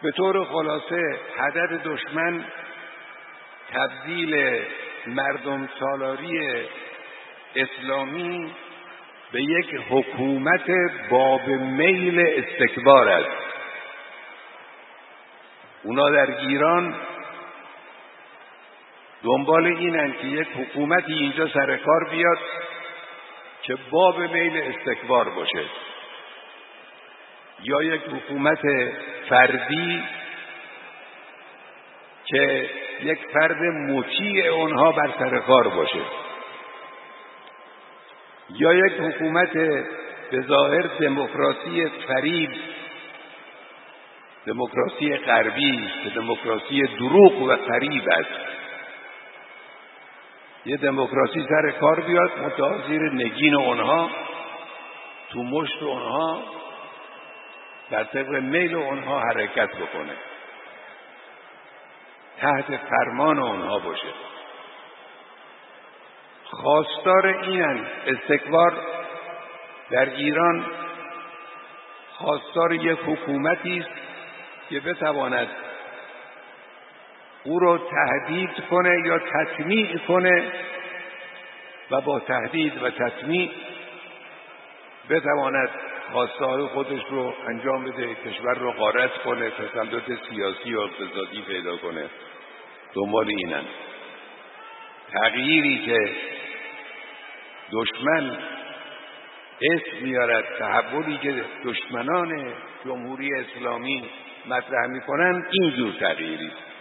به طور خلاصه هدف دشمن تبدیل مردم سالاری اسلامی به یک حکومت باب میل استکبار است. اونا در ایران دنبال اینن که یک حکومتی اینجا سر کار بیاد که باب میل استکبار باشه، یا یک حکومت فردی که یک فرد مطیع اونها بر سر کار باشه، یا یک حکومت به ظاهر دموکراسی فریب، دموکراسی غربی که دموکراسی دروغ و فریب است. یه دموکراسی سر کار بیاد منتها زیر نگین اونها، تو مشت اونها، در طبق میل اونها حرکت بکنه، تحت فرمان اونها باشه. خواستار اینن. استکبار در ایران خواستار یک حکومتی است که بتواند او رو تهدید کنه یا تطمیع کنه و با تهدید و تطمیع بتواند خواسته‌های خودش رو انجام بده، کشور رو غارت کنه، تسلط سیاسی و اقتصادی پیدا کنه. دنبال اینن. تغییری که دشمن اسم میارد، تحولی که دشمنان جمهوری اسلامی مطرح میکنن، این جور تغییری است.